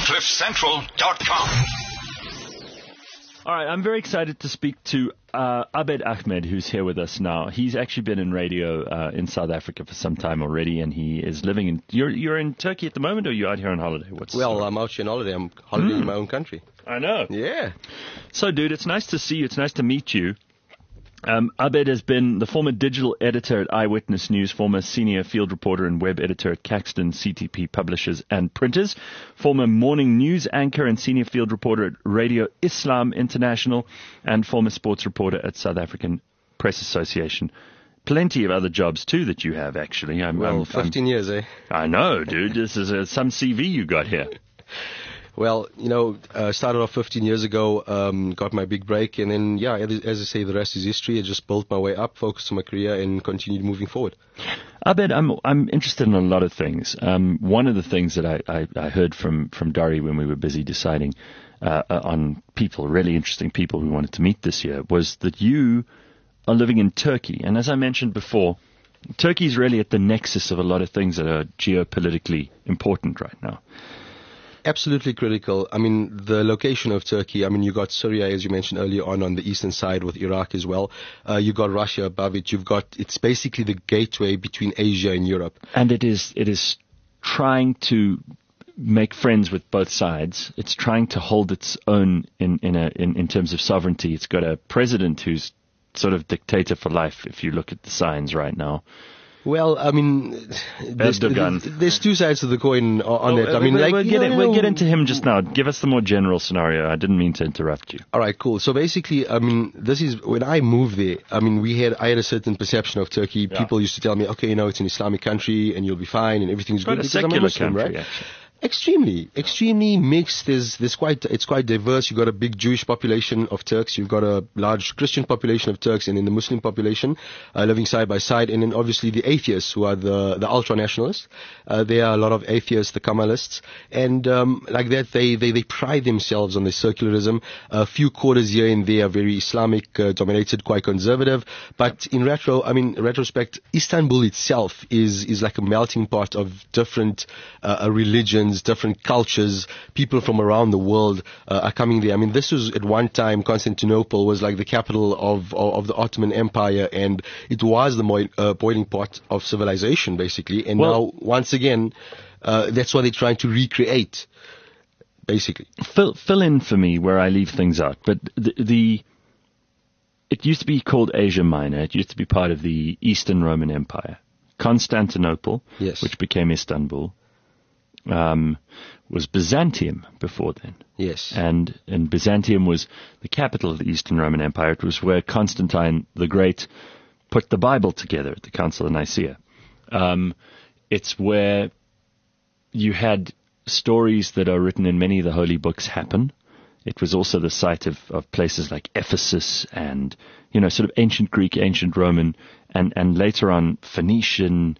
CliffCentral.com. All right, I'm very excited to speak to Abed Ahmed, who's here with us now. He's actually been in radio in South Africa for some time already, and he is living in... You're in Turkey at the moment, or you're out here on holiday? I'm out here on holiday. I'm holidaying in my own country. I know. Yeah. So, dude, it's nice to see you. It's nice to meet you. Abed has been the former digital editor at Eyewitness News, former senior field reporter and web editor at Caxton CTP Publishers and Printers, former morning news anchor and senior field reporter at Radio Islam International, and former sports reporter at South African Press Association. Plenty of other jobs, too, that you have, actually. 15 years, eh? I know, dude. This is some CV you got here. Well, started off 15 years ago, got my big break, and then, as I say, the rest is history. I just built my way up, focused on my career, and continued moving forward. Abed, I'm interested in a lot of things. One of the things that I heard from Dari when we were busy deciding on people, really interesting people we wanted to meet this year, was that you are living in Turkey. And as I mentioned before, Turkey is really at the nexus of a lot of things that are geopolitically important right now. Absolutely critical. I mean, the location of Turkey, you got Syria, as you mentioned earlier on the eastern side with Iraq as well. You got Russia above it. It's basically the gateway between Asia and Europe. And it is trying to make friends with both sides. It's trying to hold its own in terms of sovereignty. It's got a president who's sort of dictator for life, if you look at the signs right now. Well, there's two sides to the coin on it. We'll get into him just now. Give us the more general scenario. I didn't mean to interrupt you. All right, cool. So basically, this is when I moved there. I had a certain perception of Turkey. Yeah. People used to tell me, okay, it's an Islamic country and you'll be fine and everything's good. It's a secular country, right? Extremely mixed. It's quite diverse. You've got a big Jewish population of Turks. You've got a large Christian population of Turks, and then the Muslim population living side by side. And then obviously the atheists, who are the ultra nationalists. There are a lot of atheists, the Kemalists, and like that they pride themselves on their secularism. A few quarters here and there are very Islamic dominated, quite conservative. But in retrospect, Istanbul itself is like a melting pot of different religions, different cultures. People from around the world are coming there. This was at one time, Constantinople was like the capital of the Ottoman Empire, and it was the boiling pot of civilization, basically. And now, once again, that's what they're trying to recreate, basically. Fill in for me where I leave things out. But it used to be called Asia Minor. It used to be part of the Eastern Roman Empire. Constantinople, yes, which became Istanbul, was Byzantium before then. Yes. And Byzantium was the capital of the Eastern Roman Empire. It was where Constantine the Great put the Bible together at the Council of Nicaea. It's where you had stories that are written in many of the holy books happen. It was also the site of places like Ephesus and, sort of ancient Greek, ancient Roman, and later on Phoenician,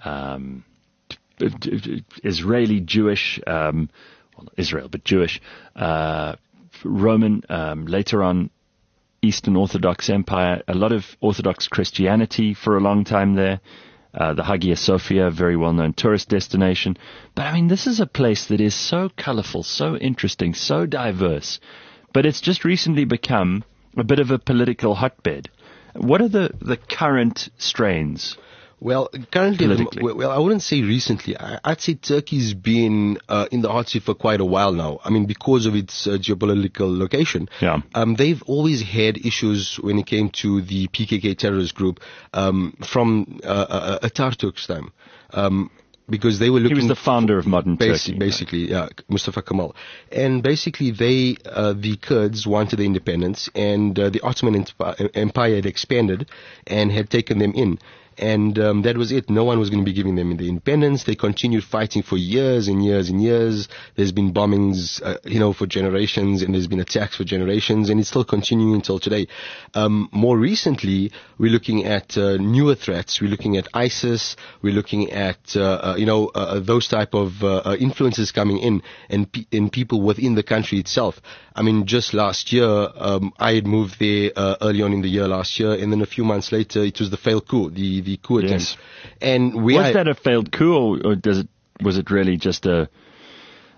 Israeli, Jewish, Israel, but Jewish, Roman, later on Eastern Orthodox Empire, a lot of Orthodox Christianity for a long time there, the Hagia Sophia, very well-known tourist destination. But this is a place that is so colorful, so interesting, so diverse, but it's just recently become a bit of a political hotbed. What are the current strains? Well, currently, I wouldn't say recently. I'd say Turkey's been in the hot seat for quite a while now. Because of its geopolitical location. Yeah. They've always had issues when it came to the PKK terrorist group from Ataturk's time. Because they were looking... He was the founder of modern Turkey. Basically, yeah, Mustafa Kemal. And basically the Kurds wanted their independence, and the Ottoman Empire had expanded and had taken them in. And that was it. No one was going to be giving them the independence. They continued fighting for years and years and years. There's been bombings, for generations, and there's been attacks for generations, and it's still continuing until today. More recently, we're looking at newer threats. We're looking at ISIS. We're looking at those type of influences coming in, and people within the country itself. Just last year, I had moved there early on in the year last year, and then a few months later, it was the failed coup, the coup attempt. Yes. And was that a failed coup, or was it really just a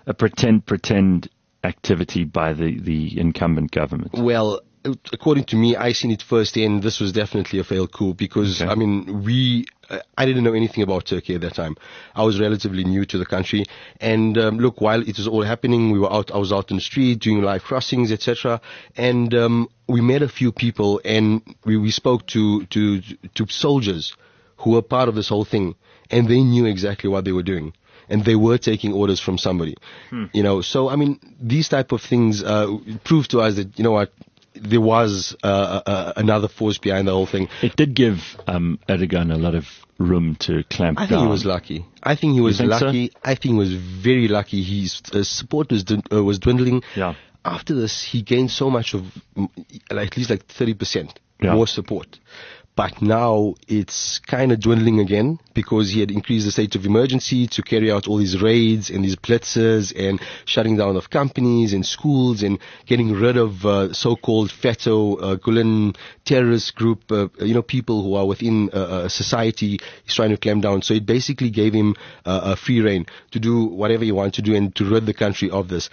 a pretend activity by the incumbent government? Well, according to me, I seen it firsthand. This was definitely a failed coup because, Okay. I mean, I didn't know anything about Turkey at that time. I was relatively new to the country. And look, while it was all happening, I was out in the street doing live crossings, etc. And we met a few people, and we spoke to soldiers who were part of this whole thing, and they knew exactly what they were doing. And they were taking orders from somebody, So I mean, these type of things prove to us that there was another force behind the whole thing. It did give Erdogan a lot of room to clamp down. I think he was lucky. I think he was think so? lucky. I think he was very lucky. His support was dwindling. Yeah. After this, he gained so much of, at least 30% Yeah. more support. But now it's kind of dwindling again because he had increased the state of emergency to carry out all these raids and these blitzes and shutting down of companies and schools and getting rid of so-called FETÖ, Gulen terrorist group, people who are within society. He's trying to clamp down. So it basically gave him a free rein to do whatever he wanted to do and to rid the country of this.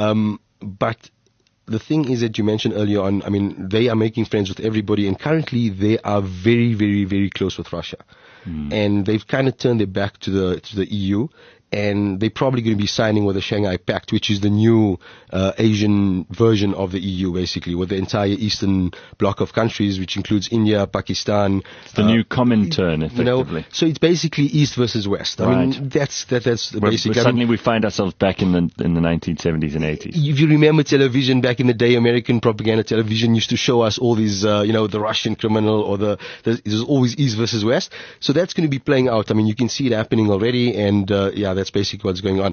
But the thing is that you mentioned earlier on, I mean, they are making friends with everybody, and currently they are very, very, very close with Russia. And they've kind of turned their back to the EU, and they're probably going to be signing with the Shanghai Pact, which is the new Asian version of the EU, basically, with the entire eastern bloc of countries, which includes India, Pakistan. The new Comintern, effectively. So it's basically East versus West. I mean, that's the basic. Suddenly we find ourselves back in the 1970s and 80s. If you remember television back in the day, American propaganda television used to show us all these, the Russian criminal or it was always East versus West. So that's going to be playing out. I mean, you can see it happening already, and that's basically what's going on.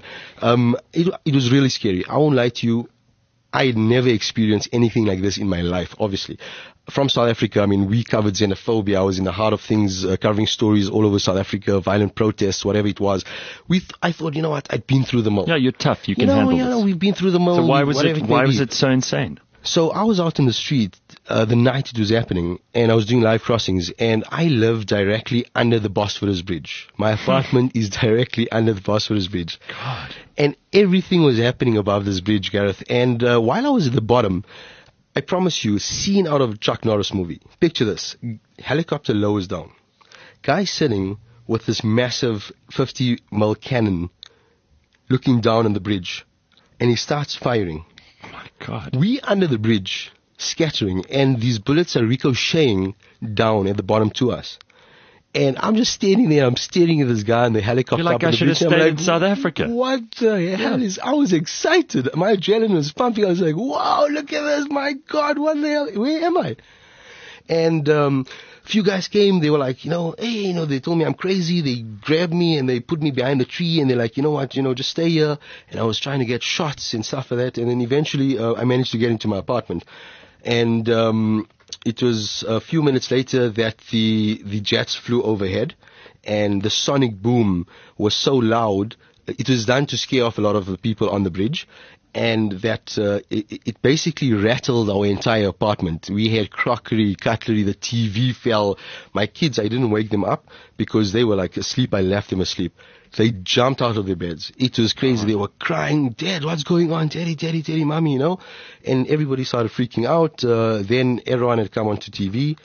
It was really scary. I won't lie to you. I had never experienced anything like this in my life, obviously. From South Africa, I mean, we covered xenophobia. I was in the heart of things, covering stories all over South Africa, violent protests, whatever it was. I thought, I'd been through them all. Yeah, you're tough. You can handle this. We've been through them all. So why was it so insane? So I was out in the street the night it was happening, and I was doing live crossings, and I live directly under the Bosphorus Bridge. My apartment is directly under the Bosphorus Bridge. God. And everything was happening above this bridge, Gareth. And while I was at the bottom, I promise you, scene out of a Chuck Norris movie. Picture this. Helicopter lowers down. Guy sitting with this massive 50mm cannon looking down on the bridge, and he starts firing. Oh my God. We under the bridge, scattering, and these bullets are ricocheting down at the bottom to us. And I'm just standing there, I'm staring at this guy in the helicopter. You're like, I should have stayed in South Africa. What the hell I was excited. My adrenaline was pumping. I was like, wow, look at this. My God, what the hell? Where am I? And a few guys came. They were like, hey, they told me I'm crazy. They grabbed me and they put me behind a tree. And they're like, you know what, just stay here. And I was trying to get shots and stuff like that. And then eventually I managed to get into my apartment. And it was a few minutes later that the jets flew overhead, and the sonic boom was so loud, it was done to scare off a lot of the people on the bridge, and that it basically rattled our entire apartment. We had crockery, cutlery, the TV fell. My kids, I didn't wake them up because they were like asleep. I left them asleep. They jumped out of their beds. It was crazy. They were crying, Dad, what's going on? Daddy, Mommy, And everybody started freaking out. Then everyone had come onto TV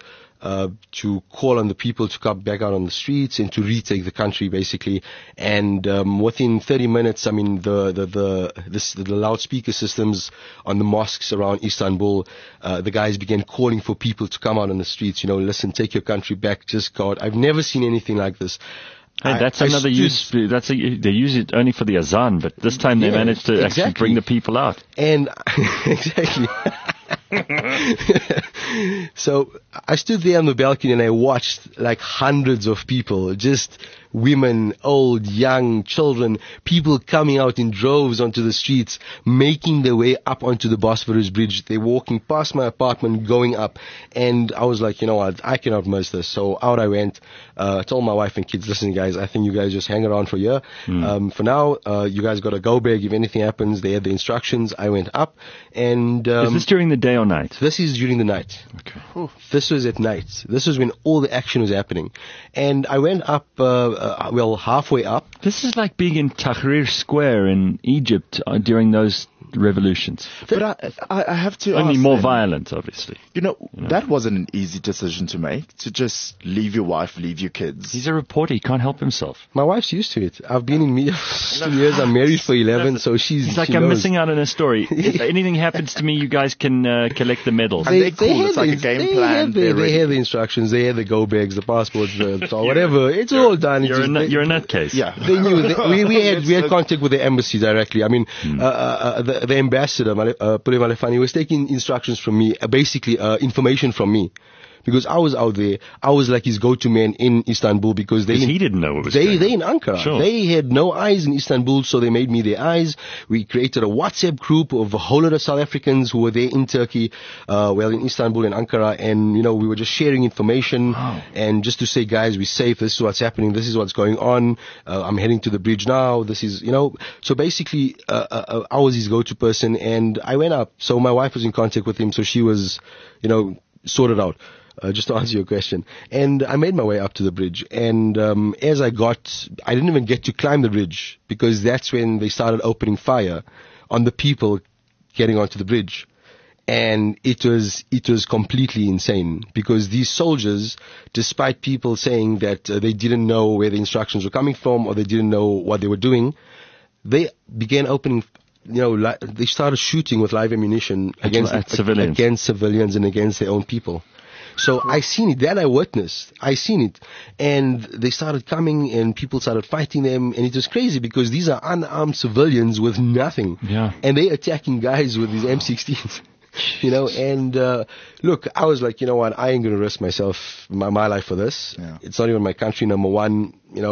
to call on the people to come back out on the streets and to retake the country, basically. And within 30 minutes, I mean, the loudspeaker systems on the mosques around Istanbul, the guys began calling for people to come out on the streets. Listen, take your country back. Just God, I've never seen anything like this. Hey, that's another use. They use it only for the azan, but this time they managed to actually bring the people out. And exactly. So I stood there on the balcony and I watched like hundreds of people, just women, old, young, children, people coming out in droves onto the streets, making their way up onto the Bosphorus Bridge. They're walking past my apartment, going up. And I was like, you know what, I cannot miss this. So out I went. I told my wife and kids, listen, guys, I think you guys just hang around for a year. For now, you guys got to go big. If anything happens, they had the instructions. I went up. And is this during the day or night? This is during the night. Okay. This was at night. This was when all the action was happening. And I went up, halfway up. This is like being in Tahrir Square in Egypt during those revolutions. But I have to Only ask more then, violent, obviously. that wasn't an easy decision to make, to just leave your wife, leave your kids. He's a reporter. He can't help himself. My wife's used to it. I've been in media for 2 years. I'm married for 11, so He's like, she I'm knows. missing out on a story. If anything happens to me, you guys can collect the medals. And they're cool. It's had like a game plan. They They're have the instructions. They have the go bags, the passports, or whatever. It's all done. It's You're just- a nutcase. Yeah. They knew. We had contact with the embassy directly. I mean, the ambassador, Pule Malefani, was taking instructions from me, basically information from me. Because I was out there, I was like his go-to man in Istanbul because He didn't know what was going on. they in Ankara. Sure. They had no eyes in Istanbul, so they made me their eyes. We created a WhatsApp group of a whole lot of South Africans who were there in Turkey, in Istanbul and Ankara, and we were just sharing information and just to say, guys, we're safe. This is what's happening. This is what's going on. I'm heading to the bridge now. This is, So basically, I was his go-to person, and I went up. So my wife was in contact with him, so she was, sorted out. Just to answer your question. And I made my way up to the bridge. And as I didn't even get to climb the bridge because that's when they started opening fire on the people getting onto the bridge. And it was completely insane because these soldiers, despite people saying that they didn't know where the instructions were coming from or they didn't know what they were doing, they began opening they started shooting with live ammunition At civilians. against civilians and against their own people. So I seen it. That I witnessed. I seen it. And they started coming and people started fighting them. And it was crazy because these are unarmed civilians with nothing. Yeah. And they attacking guys with these M16s. And look, I was like, what, I ain't going to risk my life for this. Yeah. It's not even my country, number one.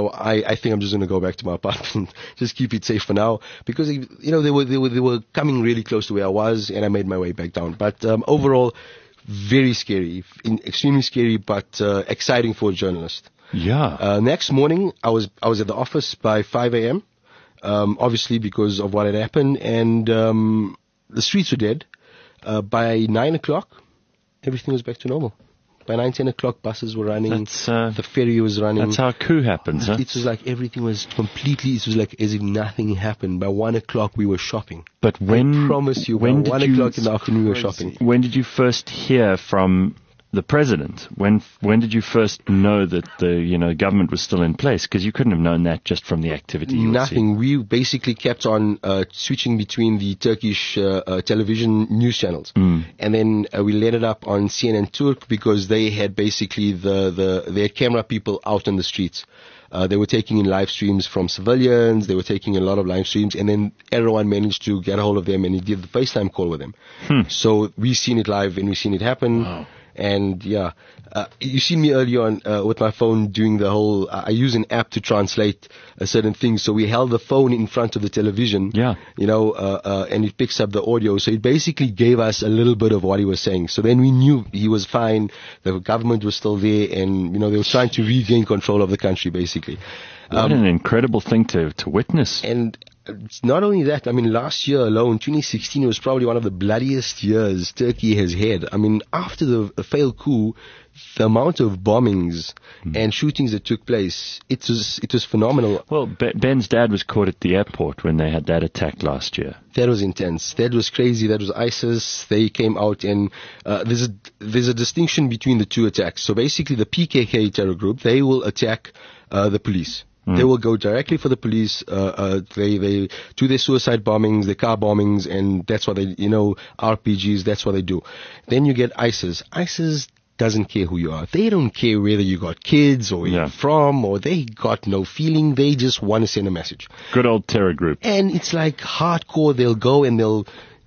I think I'm just going to go back to my apartment, just keep it safe for now. Because, they were coming really close to where I was and I made my way back down. But overall, very scary, extremely scary, but exciting for a journalist. Yeah. Next morning, I was at the office by 5 a.m., obviously because of what had happened, and the streets were dead. By 9 o'clock, everything was back to normal. By 9, 10 o'clock, buses were running, the ferry was running. That's how a coup happens, huh? It was like everything was it was like as if nothing happened. By 1 o'clock, we were shopping. But I promise you, by 1 o'clock in the afternoon, we were shopping. When did you first hear from the president? When did you first know that the government was still in place? Because you couldn't have known that just from the activity you would see. Nothing. We basically kept on switching between the Turkish television news channels, and then we let it up on CNN Turk because they had basically their camera people out on the streets. They were taking in live streams from civilians. They were taking a lot of live streams, and then everyone managed to get a hold of them, and he did the FaceTime call with them. So we seen it live, and we seen it happen. Wow. And yeah, you seen me earlier on with my phone doing the whole. I use an app to translate certain things. So we held the phone in front of the television. Yeah. And it picks up the audio. So it basically gave us a little bit of what he was saying. So then we knew he was fine. The government was still there, and they were trying to regain control of the country, basically. What an incredible thing to witness. And it's not only that, I mean, last year alone, 2016, was probably one of the bloodiest years Turkey has had. I mean, after the failed coup, the amount of bombings and shootings that took place, it was phenomenal. Well, Ben's dad was caught at the airport when they had that attack last year. That was intense. That was crazy. That was ISIS. They came out, and there's a distinction between the two attacks. So basically, the PKK terror group, they will attack the police. They will go directly for the police. They do their suicide bombings, their car bombings, and that's what they, RPGs, that's what they do. Then you get ISIS. ISIS doesn't care who you are. They don't care whether you got kids or where you're from, or they got no feeling. They just want to send a message. Good old terror group. And it's like hardcore. They'll go and they'll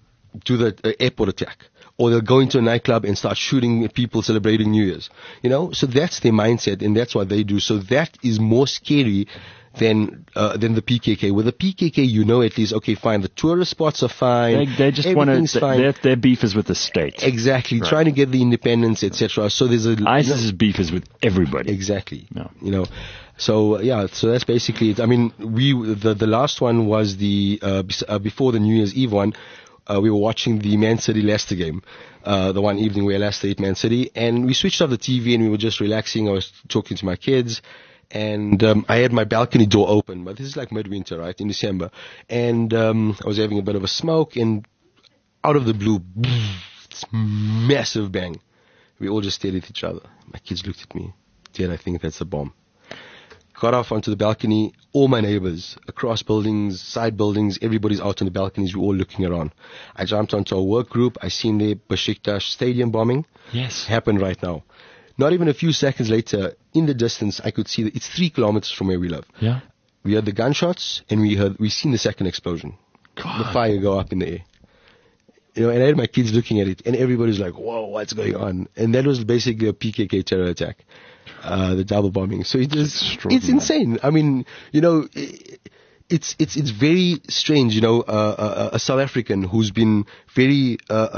do the airport attack. Or they'll go into a nightclub and start shooting people celebrating New Year's. So that's their mindset, and that's what they do. So that is more scary than the PKK. With the PKK, at least, okay, fine, the tourist spots are fine. They just want to. Their beef is with the state. Exactly, trying to get the independence, etc. So there's ISIS's beef is with everybody. Exactly. No. So so that's basically it. I mean, the last one was the before the New Year's Eve one. we were watching the Man City Leicester game, the one evening where Leicester ate Man City, and we switched off the TV and we were just relaxing. I was talking to my kids, and I had my balcony door open, but this is like midwinter, right, in December, and I was having a bit of a smoke, and out of the blue, this massive bang. We all just stared at each other. My kids looked at me. Dad, I think that's a bomb. Got off onto the balcony. All my neighbors, across buildings, side buildings, everybody's out on the balconies. We're all looking around. I jumped onto a work group. I seen the Besiktas stadium bombing. Yes. Happened right now. Not even a few seconds later, in the distance, I could see that it's 3 kilometers from where we live. Yeah. We heard the gunshots, and we seen the second explosion. God. The fire go up in the air. You know, and I had my kids looking at it, and everybody's like, whoa, what's going on? And that was basically a PKK terror attack, the double bombing. So it's insane. I mean, you know, it's very strange, you know, a South African who's been very,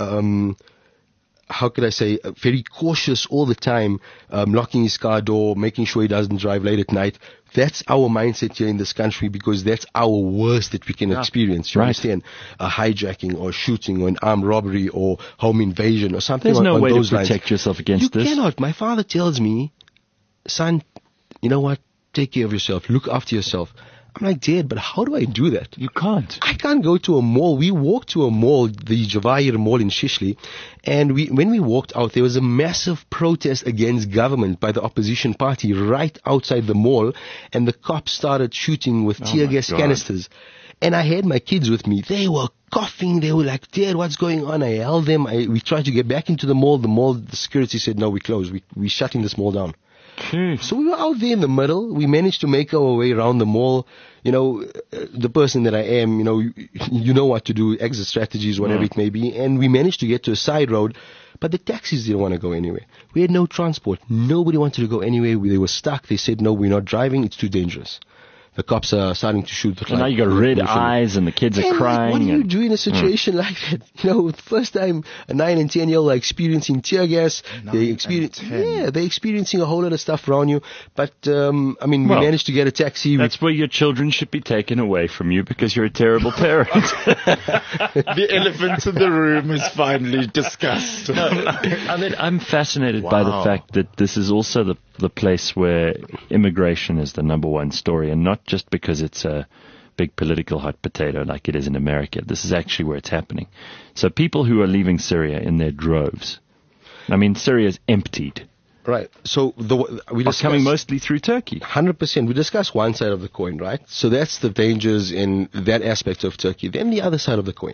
how could I say, very cautious all the time, locking his car door, making sure he doesn't drive late at night. That's our mindset here in this country because that's our worst that we can experience. You understand? A hijacking or shooting or an armed robbery or home invasion or something. There's no way to lines. protect yourself against this. You cannot. My father tells me, son, you know what? Take care of yourself. Look after yourself. I'm like, Dad, but how do I do that? You can't. I can't go to a mall. We walked to a mall, the Javair Mall in Shishley, and when we walked out, there was a massive protest against government by the opposition party right outside the mall, and the cops started shooting with tear gas canisters. And I had my kids with me. They were coughing. They were like, Dad, what's going on? I held them. We tried to get back into the mall. The security said, no, we closed. We're shutting this mall down. So we were out there in the middle. We managed to make our way around the mall. You know, the person that I am, you know what to do, exit strategies, whatever it may be. And we managed to get to a side road, but the taxis didn't want to go anywhere. We had no transport. Nobody wanted to go anywhere. They were stuck. They said, no, we're not driving. It's too dangerous. The cops are starting to shoot. So now you got red eyes and the kids are crying. What do you do in a situation like that? You know, the first time a 9 and 10 year old are experiencing tear gas. They're experiencing a whole lot of stuff around you. But I mean, we managed to get a taxi. That's where your children should be taken away from you because you're a terrible parent. The elephant in the room is finally discussed. I mean, I'm fascinated by the fact that this is also the place where immigration is the number one story, and not just because it's a big political hot potato like it is in America. This is actually where it's happening. So people who are leaving Syria in their droves. I mean, Syria is emptied. Right. So we are coming mostly through Turkey. 100%. We discuss one side of the coin, right? So that's the dangers in that aspect of Turkey. Then the other side of the coin.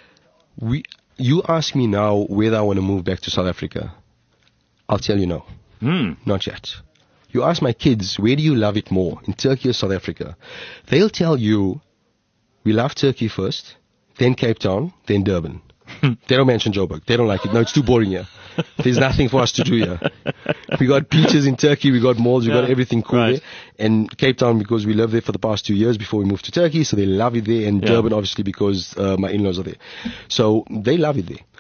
You ask me now whether I want to move back to South Africa. I'll tell you no. Not yet. You ask my kids, where do you love it more, in Turkey or South Africa? They'll tell you, we love Turkey first, then Cape Town, then Durban. They don't mention Joburg. They don't like it. No, it's too boring here. There's nothing for us to do here. We got beaches in Turkey, we got malls, we got everything cool there. And Cape Town, because we lived there for the past 2 years before we moved to Turkey, so they love it there. And Durban, obviously, because my in-laws are there. So they love it there.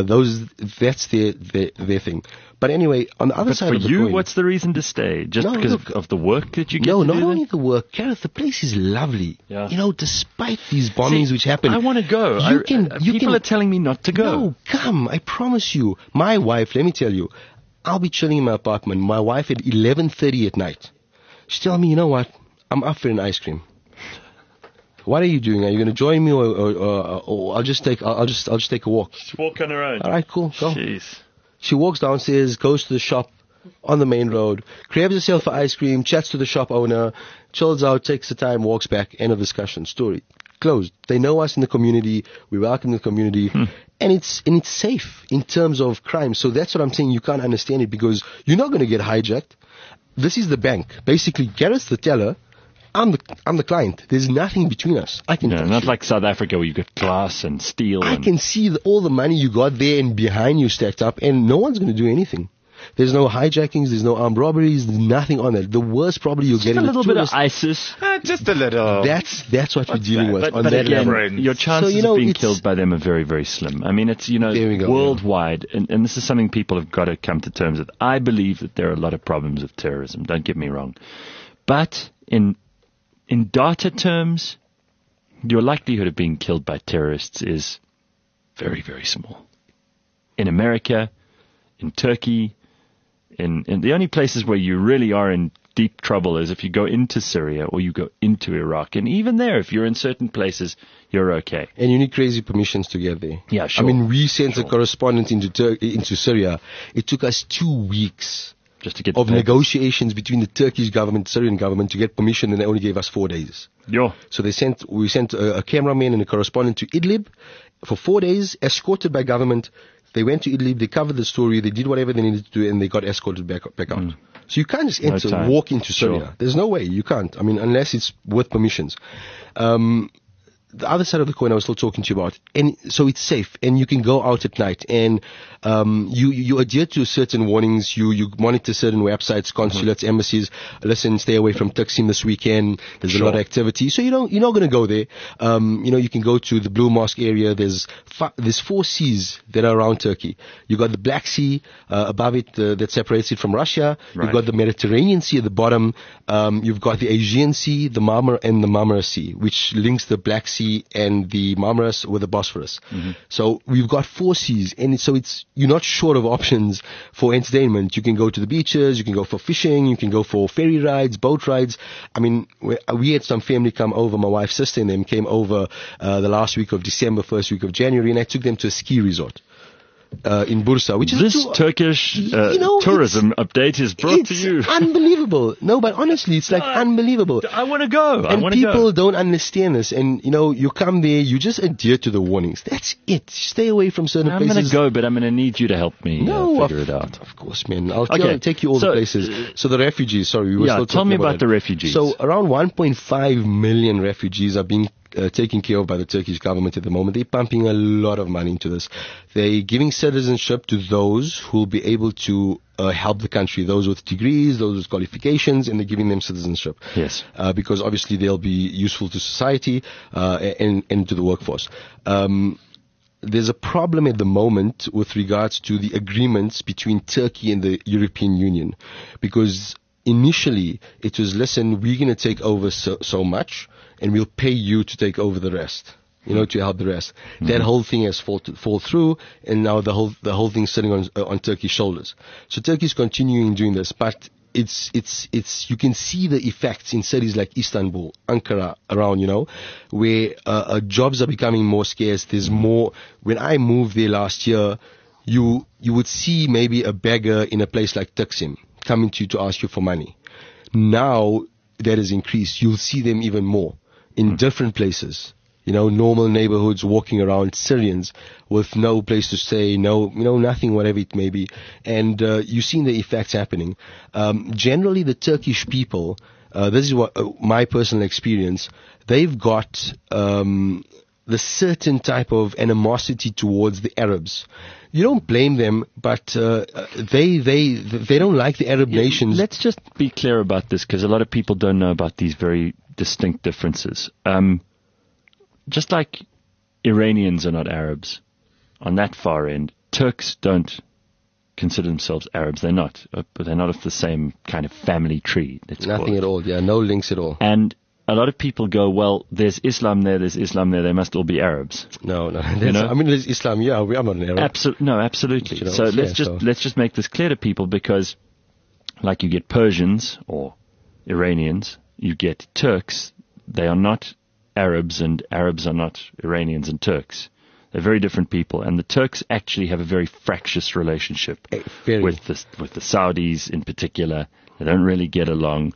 That's their thing. But anyway, on the other side of the coin, what's the reason to stay? Just because of the work that you get No, to not do only there? the work. Gareth, the place is lovely. Yeah. You know, despite these bombings which happen. I want to go. People are telling me not to go. No, come. I promise you. My wife, let me tell you, I'll be chilling in my apartment. My wife at 11:30 at night. She's telling me, you know what? I'm up for an ice cream. What are you doing? Are you going to join me, or I'll just take a walk? Just walk on her own. All right, cool. Go. Jeez. She walks downstairs, goes to the shop on the main road, grabs herself for ice cream, chats to the shop owner, chills out, takes the time, walks back. End of discussion. Story closed. They know us in the community. We welcome the community, and it's safe in terms of crime. So that's what I'm saying. You can't understand it because you're not going to get hijacked. This is the bank. Basically, Gareth's the teller. I'm the client. There's nothing between us. I can not like South Africa where you got glass and steel. I can see all the money you got there and behind you stacked up, and no one's going to do anything. There's no hijackings. There's no armed robberies. There's nothing on that. The worst probably you'll get a little bit of ISIS. Just a little. That's what we're dealing with on but that again, level. your chances of being killed by them are very, very slim. I mean, it's worldwide, and this is something people have got to come to terms with. I believe that there are a lot of problems with terrorism. Don't get me wrong, but in data terms, your likelihood of being killed by terrorists is very, very small. In America, in Turkey, in the only places where you really are in deep trouble is if you go into Syria or you go into Iraq. And even there, if you're in certain places, you're okay. And you need crazy permissions to get there. Yeah, sure. I mean, we sent a correspondent into Syria. It took us 2 weeks Just to get of the papers. negotiations between the Turkish government, Syrian government to get permission, and they only gave us 4 days. Yo. So we sent a cameraman and a correspondent to Idlib for 4 days, escorted by government. They went to Idlib, they covered the story, they did whatever they needed to do, and they got escorted back out. So you can't just walk into Syria. Sure. There's no way. You can't. I mean, unless it's with permissions. The other side of the coin I was still talking to you about, and so it's safe, and you can go out at night, and you adhere to certain warnings. You monitor certain websites, consulates, embassies. Listen, stay away from Taksim this weekend. There's a lot of activity, so you're not going to go there. You can go to the Blue Mosque area. There's 4 seas that are around Turkey. You got the Black Sea above it that separates it from Russia. Right. You've got the Mediterranean Sea at the bottom. You've got the Aegean Sea, the Marmara Sea, which links the Black Sea and the Marmaras with the Bosphorus. So we've got 4 seas, and so you're not short of options for entertainment. You can go to the beaches, you can go for fishing, you can go for ferry rides, boat rides. I mean, we had some family come over. My wife's sister and them came over the last week of December, first week of January, and I took them to a ski resort in Bursa, which is This Turkish tourism update is brought to you. It's unbelievable. No, but honestly, it's like unbelievable. I want to go. And people don't understand this. And, you come there, you just adhere to the warnings. That's it. Stay away from certain places. I'm going to go, but I'm going to need you to help me figure it out. Of course, man. I'll take you all So, the places. So the refugees, sorry. We were still tell talking me about that. the refugees. So around 1.5 million refugees are being taken care of by the Turkish government at the moment. They're pumping a lot of money into this. They're giving citizenship to those who will be able to help the country, those with degrees, those with qualifications, and they're giving them citizenship. Yes. Because obviously they'll be useful to society and to the workforce. There's a problem at the moment with regards to the agreements between Turkey and the European Union, because initially it was, listen, we're going to take over so much, and we'll pay you to take over the rest, to help the rest. That whole thing has fall through, and now the whole thing's sitting on Turkey's shoulders. So Turkey's continuing doing this, but it's you can see the effects in cities like Istanbul, Ankara, around, where jobs are becoming more scarce. There's more. When I moved there last year, you would see maybe a beggar in a place like Taksim coming to you to ask you for money. Now that has increased. You'll see them even more in different places. Normal neighborhoods, walking around, Syrians with no place to stay, nothing, whatever it may be. And you've seen the effects happening. Generally, the Turkish people, this is what my personal experience, they've got the certain type of animosity towards the Arabs. You don't blame them, but they don't like the Arab nations. Let's just be clear about this, because a lot of people don't know about these very distinct differences. Just like Iranians are not Arabs, on that far end, Turks don't consider themselves Arabs. They're not, but they're not of the same kind of family tree. Nothing at all. Yeah, no links at all. And a lot of people go, well, there's Islam there, they must all be Arabs. No. I mean, there's Islam, yeah, I'm not an Arab. Absolutely. So let's just make this clear to people, because like you get Persians or Iranians, you get Turks. They are not Arabs, and Arabs are not Iranians and Turks. They're very different people, and the Turks actually have a very fractious relationship with the Saudis in particular. They don't really get along.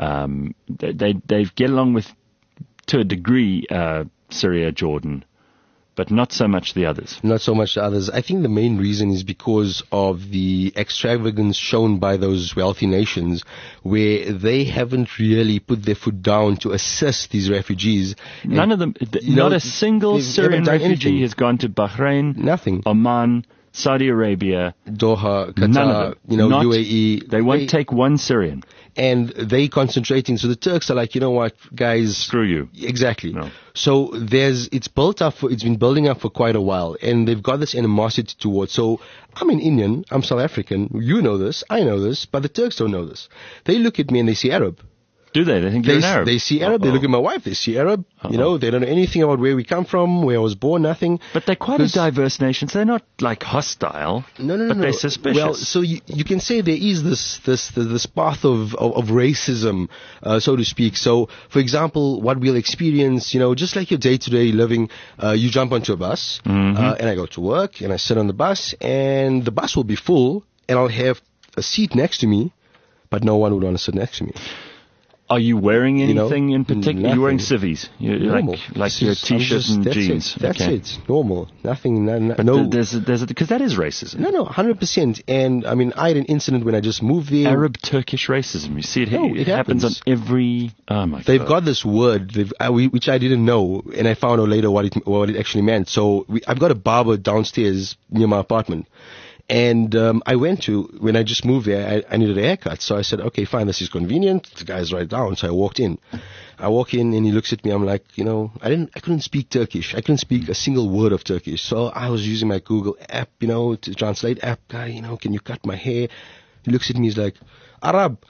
They get along with, to a degree, Syria, Jordan, but not so much the others. Not so much the others. I think the main reason is because of the extravagance shown by those wealthy nations, where they haven't really put their foot down to assist these refugees. None of them, not a single Syrian refugee has gone to Bahrain, nothing, Oman, Saudi Arabia, Doha, Qatar, none of them. UAE. They won't take one Syrian. And they concentrating. So the Turks are like, you know what, guys? Screw you. Exactly. No. So it's been building up for quite a while, and they've got this animosity towards. So I'm an Indian, I'm South African. You know this, I know this, but the Turks don't know this. They look at me and they see Arab. Do they? They think you're an Arab. They see Arab. They look at my wife. They see Arab. You know, they don't know anything about where we come from, where I was born, nothing. But they're quite a diverse nation, so they're not like hostile. No. But they're suspicious. Well, so you can say there is this path of racism, so to speak. So, for example, what we'll experience, you know, just like your day-to-day living, you jump onto a bus, and I go to work, and I sit on the bus, and the bus will be full, and I'll have a seat next to me, but no one would want to sit next to me. Are you wearing anything in particular? You're wearing civvies. You're normal. Like your t-shirt and jeans. That's it. Normal. Nothing. But no. There's because that is racism. No, 100%. And I mean, I had an incident when I just moved there. Arab-Turkish racism. You see it here. It happens on every. Oh my God. They've got this word, which I didn't know, and I found out later what it actually meant. So I've got a barber downstairs near my apartment. And I went to, when I just moved there, I needed a haircut. So I said, okay, fine, this is convenient. The guy's right down. So I walked in. I walk in and he looks at me. I'm like, you know, I couldn't speak Turkish. I couldn't speak a single word of Turkish. So I was using my Google app, you know, to translate app. Guy, you know, can you cut my hair? He looks at me. He's like, Arab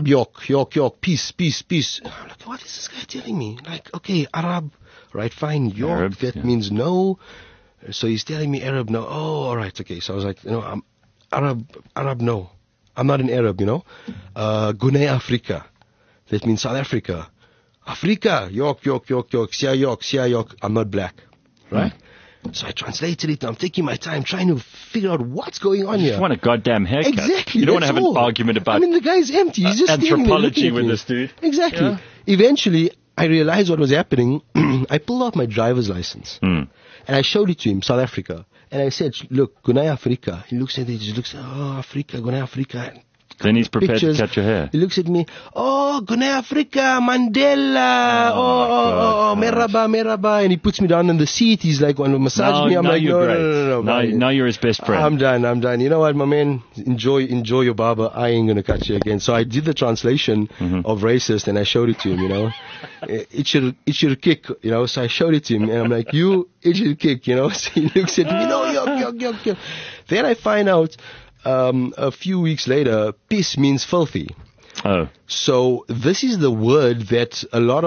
yok, peace. I'm like, what is this guy telling me? Like, okay, Arab, right, fine, yok, Arab, that means no. So he's telling me Arab, no. Oh, all right, okay. So I was like, you know, I'm Arab, no. I'm not an Arab, you know. Gunei Afrika. That means South Africa. Afrika, yok, sia yok. I'm not black, right? So I translated it. I'm taking my time trying to figure out what's going on here. You want a goddamn haircut. Exactly. You don't want to have an argument about. I mean, the guy's empty. He's just anthropology with this dude. Exactly. Yeah. Eventually, I realized what was happening. I pulled out my driver's license. And I showed it to him, South Africa. And I said, look, Gunei Afrika. He looks at it, he looks at, oh, Afrika, Gunei Afrika. Then he's prepared Pictures. to cut your hair. He looks at me, oh, Gunei Afrika, Mandela, oh, meraba. And he puts me down in the seat. He's like, want to massage me. I'm like, no. Now you're his best friend. I'm done. You know what, my man? Enjoy your barber. I ain't going to cut you again. So I did the translation of racist and I showed it to him, you know. It should kick, you know. So I showed it to him and I'm like, it should kick, you know. So he looks at me, yok. Then I find out, a few weeks later, piss means filthy. Oh. So this is the word that a lot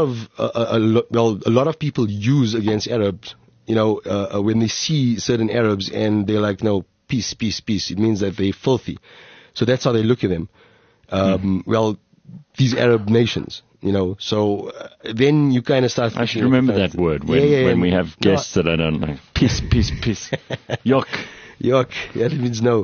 of people use against Arabs, you know, when they see certain Arabs and they're like, no, peace. It means that they're filthy. So that's how they look at them. Well, these Arab nations, you know, so then you kind of start. I should remember that word when we have guests that I don't know. Peace. Yok. Yok, yeah, that means no.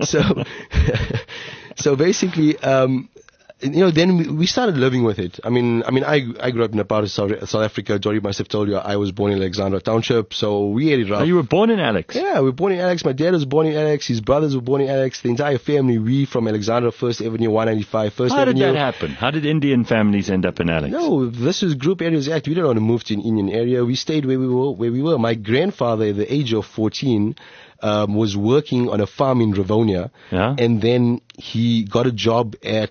So basically, you know, then we started living with it. I mean, I grew up in a part of South Africa. Jory must have told you I was born in Alexandra Township, so we ate it rough. Oh, you were born in Alex? Yeah, we were born in Alex. My dad was born in Alex. His brothers were born in Alex. The entire family, we from Alexandra, First Avenue, 195, First Avenue. How did that happen? How did Indian families end up in Alex? No, this was Group Areas Act. We didn't want to move to an Indian area. We stayed where we were. My grandfather, at the age of 14, was working on a farm in Rivonia, and then he got a job at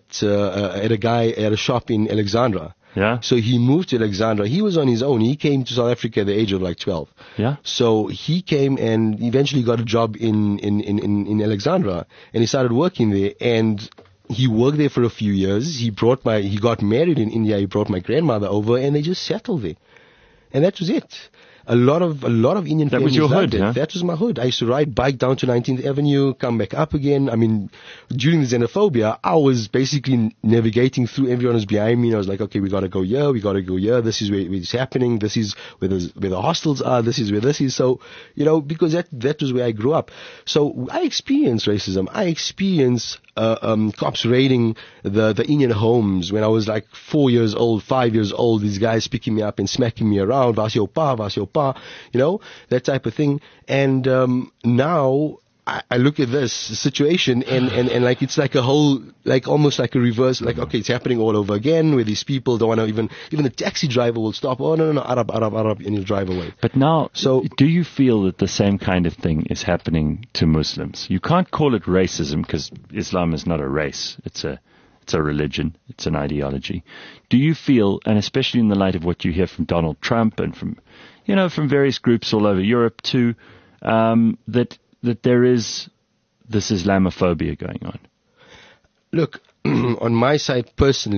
a shop in Alexandra. Yeah. So he moved to Alexandra. He was on his own. He came to South Africa at the age of like 12. Yeah. So he came and eventually got a job in Alexandra, and he started working there. And he worked there for a few years. He got married in India. He brought my grandmother over, and they just settled there. And that was it. A lot of Indian families. That was your hood, huh? That was my hood. I used to ride bike down to 19th Avenue, come back up again. I mean, during the xenophobia, I was basically navigating through. Everyone was behind me. And I was like, okay, we got to go here. This is where it's happening. This is where the hostels are. This is where this is. So, you know, because that was where I grew up. So I experienced racism. I experienced cops raiding the Indian homes when I was like 4 years old, 5 years old. These guys picking me up and smacking me around. Vasio pa, you know, that type of thing. And now I look at this situation and like it's like a whole, like almost like a reverse, like, okay, it's happening all over again where these people don't want to even the taxi driver will stop. Oh, no, Arab, and he'll drive away. But now, so do you feel that the same kind of thing is happening to Muslims? You can't call it racism because Islam is not a race. It's a religion. It's an ideology. Do you feel, and especially in the light of what you hear from Donald Trump and from various groups all over Europe too, that there is this Islamophobia going on? Look, on my side personally,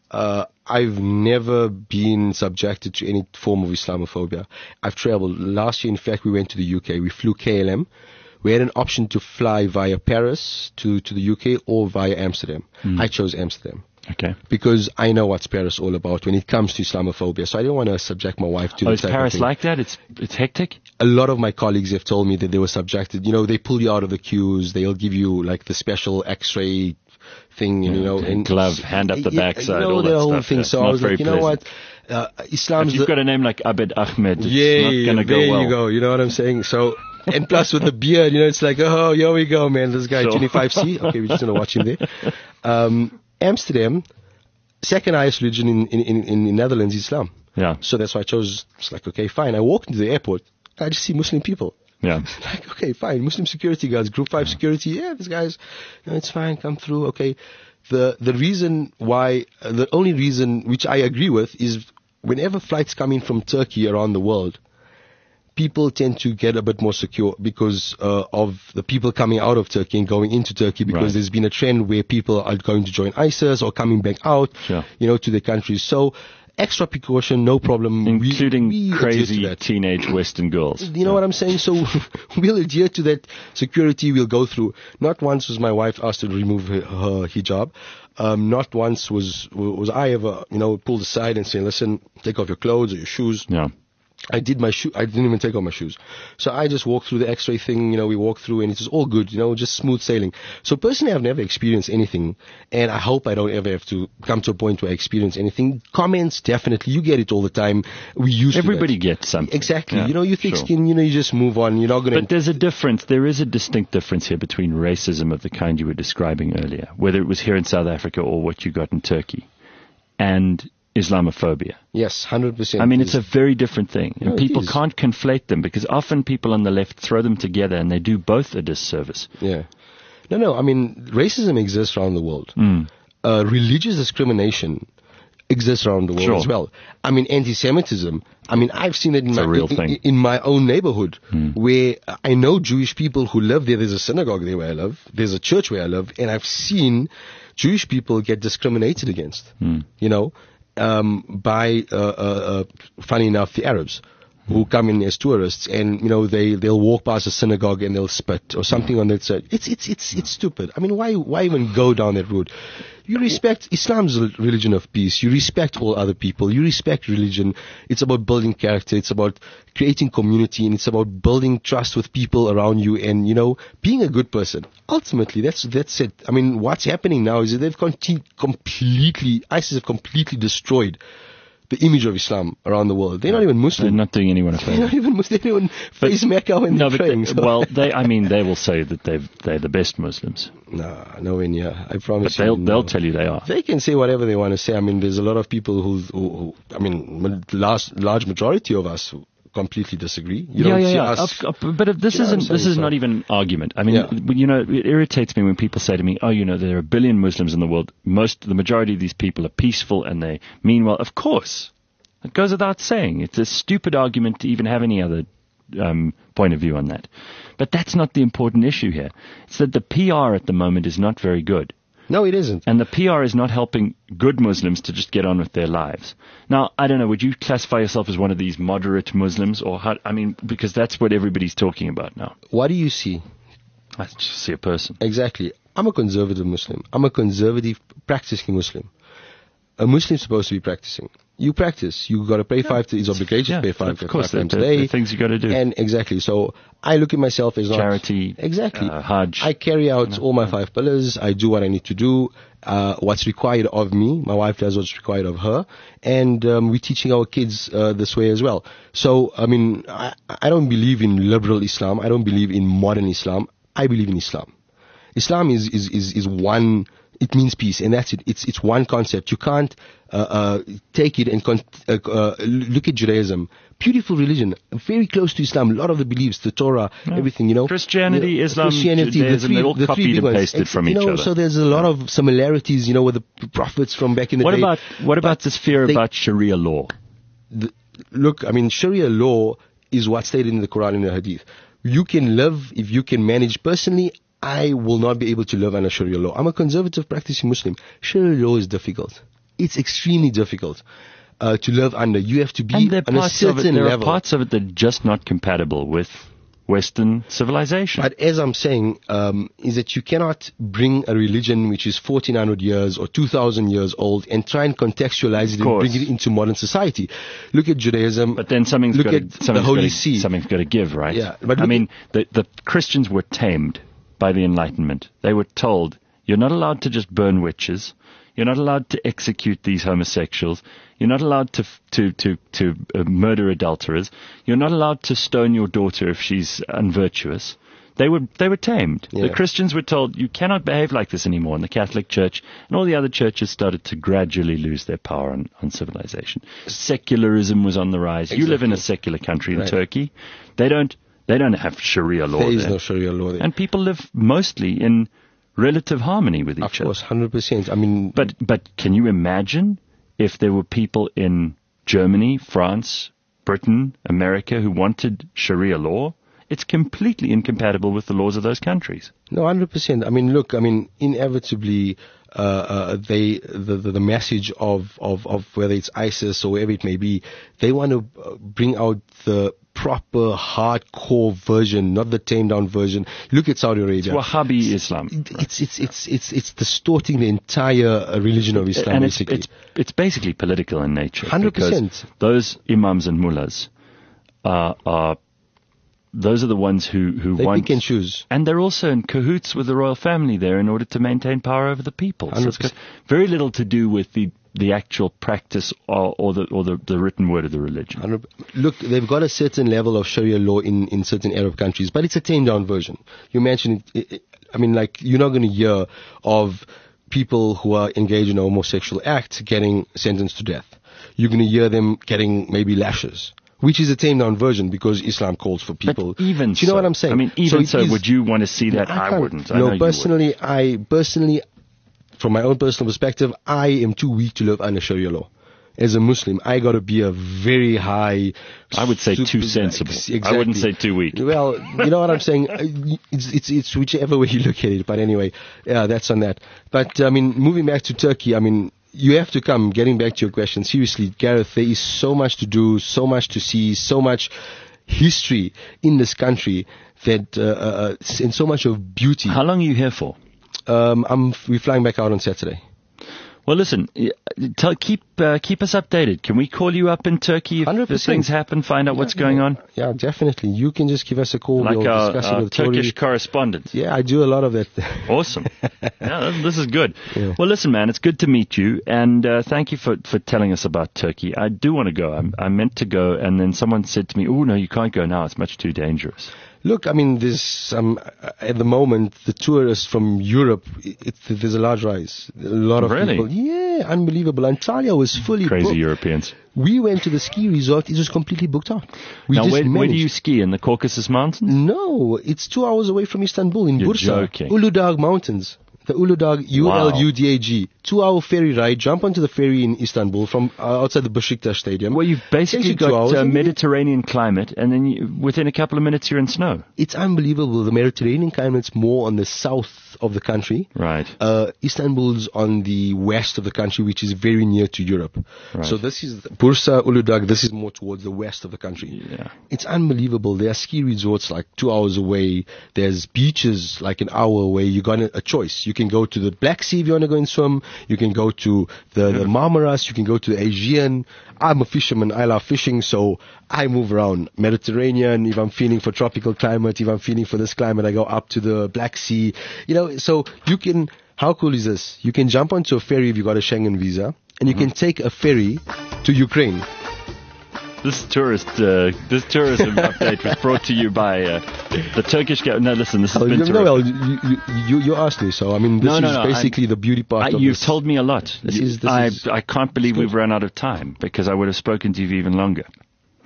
I've never been subjected to any form of Islamophobia. I've traveled. Last year, in fact, we went to the UK. We flew KLM. We had an option to fly via Paris to the UK or via Amsterdam. I chose Amsterdam. Okay. Because I know what's Paris all about when it comes to Islamophobia. So I didn't want to subject my wife to Is type Paris of thing. like that? It's hectic? A lot of my colleagues have told me that they were subjected. They pull you out of the queues. They'll give you like the special X-ray thing, and glove, hand up the backside, all that the whole stuff. thing. Yeah, So not I was very like, you know what? pleasant. Islam's If you've got a name like Abed Ahmed, it's not going to there go well. you go. You know what I'm saying? So, and plus with the beard, it's like, oh, here we go, man. This guy, Sure. 25C. Okay, we're just going to watch him there. Amsterdam, second highest religion in Netherlands, Islam. Yeah. So that's why I chose, it's like, okay, fine. I walk into the airport, I just see Muslim people. Yeah. Like, okay, fine. Muslim security guards, group 5 security. Yeah, these guys, it's fine. Come through. Okay. The reason why, the only reason which I agree with is whenever flights come in from Turkey around the world, people tend to get a bit more secure because of the people coming out of Turkey and going into Turkey, because Right. there's been a trend where people are going to join ISIS or coming back out, Sure. to their countries. So extra precaution, no problem. Including we adhere to crazy that. teenage Western girls. You know what I'm saying? So we'll adhere to that security. We'll go through. Not once was my wife asked to remove her hijab. Not once was I ever, pulled aside and say, listen, take off your clothes or your shoes. Yeah. I didn't even take off my shoes. So I just walked through the X-ray thing, we walked through and it was all good, just smooth sailing. So personally, I've never experienced anything, and I hope I don't ever have to come to a point where I experience anything. Comments, definitely, you get it all the time. We used Everybody to that. gets something. Exactly. Yeah, You thick sure. skin, you just move on. You're not going But there's a difference. There is a distinct difference here between racism of the kind you were describing earlier, whether it was here in South Africa or what you got in Turkey, and Islamophobia. Yes, 100%. I mean, it's a very different thing. And No, it people is. can't conflate them, because often people on the left throw them together and they do both a disservice. Yeah. No, I mean, racism exists around the world. Religious discrimination exists around the world Sure. as well. I mean, anti-Semitism. I mean, I've seen it a real thing. in my own neighborhood, where I know Jewish people who live there. There's a synagogue there where I live. There's a church where I live, and I've seen Jewish people get discriminated against. By funny enough, the Arabs who come in as tourists, and they'll walk past a synagogue and they'll spit or something on that side. It's stupid. I mean, why even go down that road? You respect Islam's a religion of peace. You respect all other people. You respect religion. It's about building character. It's about creating community, and it's about building trust with people around you, and being a good person. Ultimately, that's it. I mean, what's happening now is that they've ISIS have completely destroyed the image of Islam around the world. They're not even They're Muslim. not doing anyone a They're favor. not even Muslim. They don't even face Mecca when they're praying. So. They will say that they're the best Muslims. Nah, nowhere near. I promise But you. they'll tell you they are. They can say whatever they want to say. I mean, there's a lot of people who I mean, large majority of us who completely disagree. You don't see us. But this You know what I'm this saying? is not even an argument. I mean, Yeah. it irritates me when people say to me, "Oh, there are a billion Muslims in the world. The majority of these people are peaceful and they mean well." Of course, it goes without saying. It's a stupid argument to even have any other point of view on that. But that's not the important issue here. It's that the PR at the moment is not very good. No, it isn't. And the PR is not helping good Muslims to just get on with their lives. Now, I don't know, would you classify yourself as one of these moderate Muslims? Because that's what everybody's talking about now. What do you see? I just see a person. Exactly. I'm a conservative Muslim. I'm a conservative practicing Muslim. A Muslim's supposed to be practicing. You practice. You got to pray it's obligatory to pray five of course, times the a day. things you got to do. And exactly. So I look at myself as not Charity, exactly. Hajj. I carry out all my 5 pillars. I do what I need to do. What's required of me. My wife does what's required of her, and we're teaching our kids this way as well. So I mean, I don't believe in liberal Islam. I don't believe in modern Islam. I believe in Islam. Islam is one. It means peace, and that's it. It's one concept. You can't take it and look at Judaism. Beautiful religion, very close to Islam. A lot of the beliefs, the Torah, everything. Christianity, Islam, Judaism, they all copied and pasted from each other. So there's a lot of similarities. With the prophets from back in the day. What about this fear about Sharia law? Look, I mean, Sharia law is what's stated in the Quran and the Hadith. You can live if you can manage personally. I will not be able to live under Sharia law. I'm a conservative practicing Muslim. Sharia law is difficult. it's extremely difficult to live under. You have to be And there on a are certain level. parts of it that are just not compatible with Western civilization. But as I'm saying, is that you cannot bring a religion which is 1400 years or 2000 years old and try and contextualize it and bring it into modern society. Look at Judaism. But then something's look got at to, the Holy See. Something's got to give, right? Yeah, but I mean, the Christians were tamed by the Enlightenment. They were told, you're not allowed to just burn witches. You're not allowed to execute these homosexuals. You're not allowed to murder adulterers. You're not allowed to stone your daughter if she's unvirtuous. They were tamed. Yeah. The Christians were told, you cannot behave like this anymore. And the Catholic Church and all the other churches started to gradually lose their power on civilization. Secularism was on the rise. Exactly. You live in a secular country in Right. Turkey. They don't have Sharia law There is there. no Sharia law there. And people live mostly in relative harmony with each Of other. course, 100%. I mean, But can you imagine if there were people in Germany, France, Britain, America who wanted Sharia law? It's completely incompatible with the laws of those countries. no, 100%. I mean, look, I mean, inevitably, the message of whether it's ISIS or wherever it may be, they want to bring out the proper hardcore version, not the tamed down version. Look at Saudi Arabia. Wahhabi Islam. It's distorting the entire religion of Islam, And basically. it's basically political in nature. 100%. Because those imams and mullahs those are the ones who They want... pick and choose. And they're also in cahoots with the royal family there in order to maintain power over the people. So it's 100%. got very little to do with the actual practice or the written word of the religion. Look, they've got a certain level of Sharia law in certain Arab countries, but it's a tamed down version. You mentioned it, I mean, like, you're not going to hear of people who are engaged in a homosexual act getting sentenced to death. You're going to hear them getting maybe lashes, which is a tamed down version because Islam calls for people. But even do you know what I'm saying? I mean, would you want to see that? I can't. wouldn't. I No, know you would. personally, from my own personal perspective, I am too weak to live under Sharia law. As a Muslim, I got to be a very high. I would say too sensible. Exactly. I wouldn't say too weak. Well, you know what I'm saying. It's whichever way you look at it. But anyway, yeah, that's on that. But I mean, moving back to Turkey, I mean, you have to come. Getting back to your question, seriously, Gareth, there is so much to do, so much to see, so much history in this country that and so much of beauty. How long are you here for? We're flying back out on Saturday. Well, listen, keep us updated. Can we call you up in Turkey if 100%. things happen, find out what's going on? Yeah, definitely. You can just give us a call. Like we'll our discuss it with Tori. Turkish correspondent. Yeah, I do a lot of that. Awesome. Yeah, this is good. Yeah. Well, listen, man, it's good to meet you, and thank you for telling us about Turkey. I do want to go. I meant to go, and then someone said to me, oh, no, you can't go now. It's much too dangerous. Look, I mean, there's at the moment the tourists from Europe. There's a large rise. A lot of Really? people. Yeah, unbelievable. Antalya was fully Crazy booked. Europeans. We went to the ski resort. It was completely booked out. We Now, just where do managed. you ski? In the Caucasus Mountains? No, it's 2 hours away from Istanbul in You're Bursa, joking. Uludağ Mountains. The Uludağ, Uludağ. 2 hour ferry ride. Jump onto the ferry in Istanbul from outside the Besiktas Stadium. Well, you've basically Takes you 2 hours got and Mediterranean climate, and then within a couple of minutes you're in snow. It's unbelievable. The Mediterranean climate's more on the south of the country. Right. Istanbul's on the west of the country, which is very near to Europe. Right. So this is Bursa, Uludağ. This is more towards the west of the country. Yeah. It's unbelievable. There are ski resorts like 2 hours away. There's beaches like an hour away. You got a choice. You can go to the Black Sea if you want to go and swim. You can go to the Marmaras. You can go to the Aegean. I'm a fisherman. I love fishing, so I move around. Mediterranean, if I'm feeling for tropical climate, if I'm feeling for this climate, I go up to the Black Sea. You know, so you can, how cool is this? You can jump onto a ferry if you got a Schengen visa, and you can take a ferry to Ukraine. This tourism update was brought to you by the Turkish government. No, listen, this has been terrific. Well, you asked me, so I mean, this is basically the beauty part of You've this. told me a lot. I can't believe we've run out of time because I would have spoken to you even longer.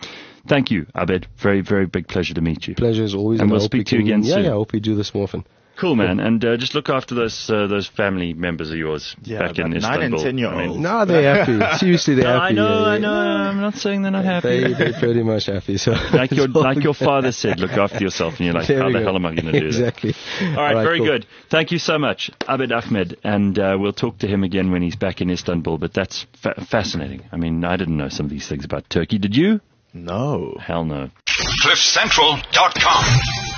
Thank you, Abed. Very, very big pleasure to meet you. Pleasure as always. And we'll I hope speak to you again soon. Yeah, I hope we do this more often. Cool, man. And just look after those family members of yours back in Istanbul. 9 and 10-year-olds. No, they're happy. Seriously, they're happy. I know. I'm not saying they're not happy. They're pretty much happy. So like your father said, look after yourself. And you're like, how the hell am I going to do exactly. that? All right, very cool. Good. Thank you so much, Abed Ahmed. And we'll talk to him again when he's back in Istanbul. But that's fascinating. I mean, I didn't know some of these things about Turkey. Did you? No. Hell no. CliffCentral.com